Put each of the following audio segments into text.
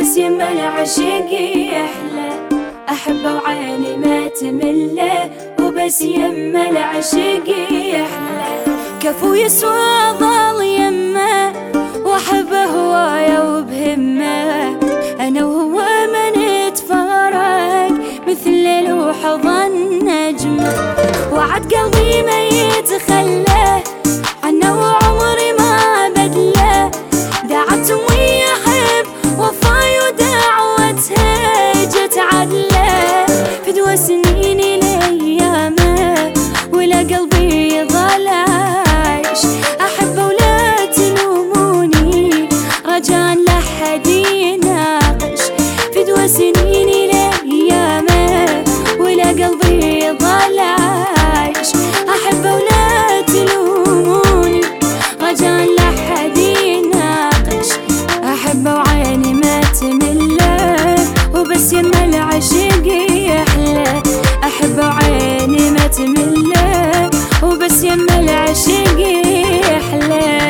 وبس يما العشق يحلى، أحبه وعيني ما تمله، وبس يما العشق يحلى. كفو يسوى ظل يمه، وأحبه هواية وبهمه، أنا وهو ما نتفارق مثل لوح النجمة. وعد قلبي ما يتخلى عنه وعمري ما بدله، دعته ويا حب وفاي ودعوتها جت عدله، فدوى سنيني لأيامه ولا قلبي ظل عايش. أحبه ولا تلوموني رجاء لا حد يناقش، فدوى سنيني لأيامه ولا قلبي ظل عايش. أحبه ولا تلوموني رجاء لا حد يناقش، أحبه وعيني ما تمله، وبس يما العشق يحلى. أحبه وعيني ما تمله، وبس يما العشق يحلى.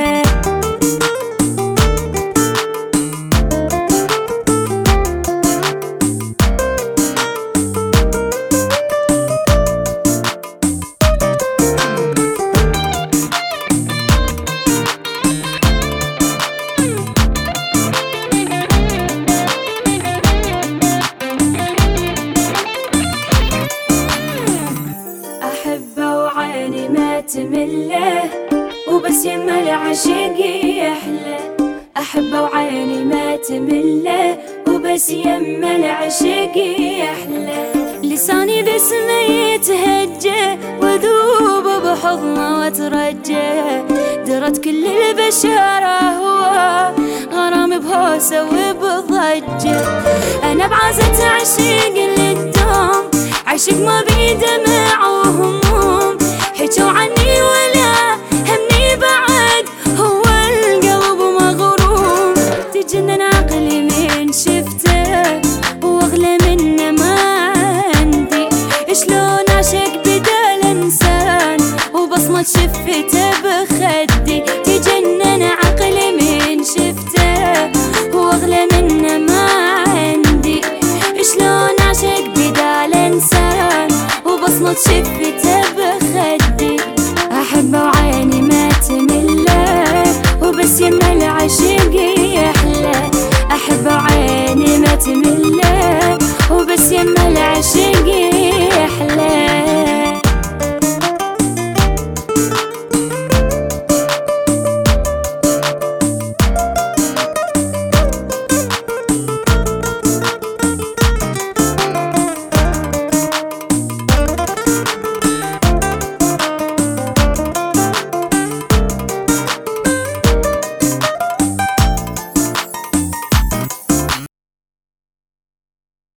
أحبه وعيني ما تمله، وبس يما العشق يحلى. أحبه وعيني ما تمله، وبس يما العشق يحلى. لساني باسمه يتهجى وذوب بحضنه واترجى، درت كل البشرة هو غرام بهوسة وبضجة. أنا بعزة عشق للدوم، عشق ما بيه دمع وهموم، حكوا عني ولا همني بعد هو القلب مغروم. تجنن عقلي من شفته واغلى منه ما عندي، شلون عشق بدال انسان وبصمة شفته بخدي. تجنن عقلي من شفته واغلى منه ما عندي، شلون عشق بدال انسان وبصمة شفته